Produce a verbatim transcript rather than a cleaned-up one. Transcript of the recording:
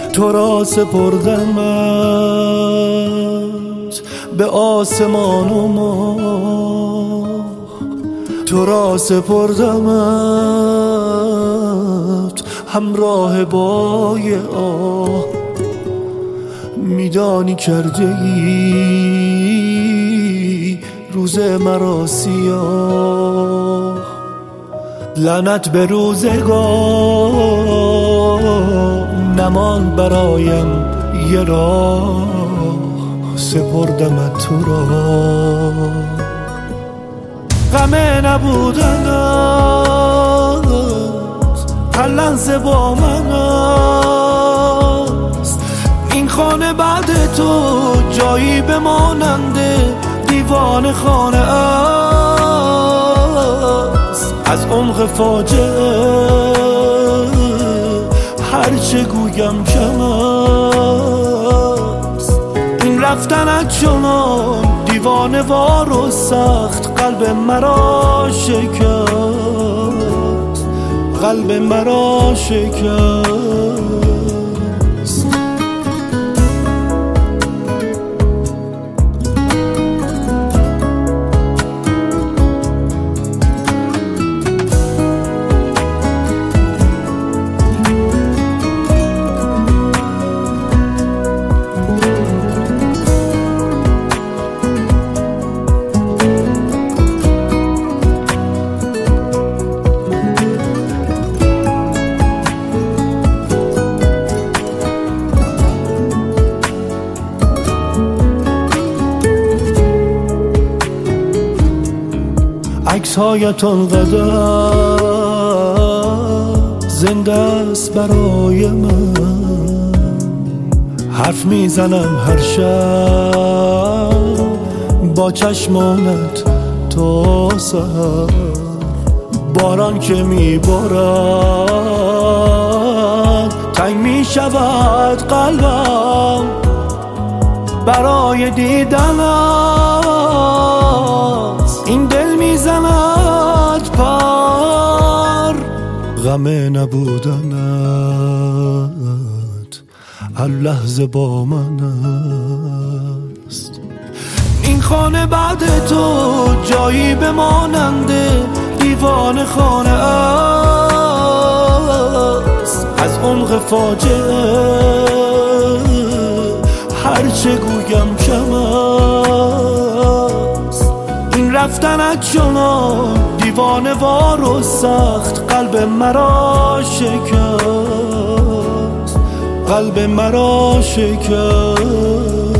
تو را سپردمت به آسمان و ماه، تو را سپردمت همراه بای آه. میدانی کرده ای روز مرا سیاه، لعنت به روزگار نمان برایم یه راه، سپردمت تو را. غم نبودنت هر لحظه با من است، این خانه بعد تو جایی بماننده دیوان خانه است. از عمق فاجعه هرچه گویم کم است، این رفتنت چنان دیوانه وار و سخت قلب مرا شکست، قلب مرا شکست. عکس‌هایت آنقدر زنده است برای من، حرف میزنم هر شب با چشمانت تا سحر. باران که میبارد تنگ میشود قلبم برای دیدنت، این دل میزند پر. غم نبودنت هر لحظه با من است، این خانه بعد تو جایی بماننده دیوان خانه است. از عمق فاجعه هرچه گویم کم است، این رفتنت چنان دیوانه وار و سخت قلب مرا شکست، قلب مرا شکست.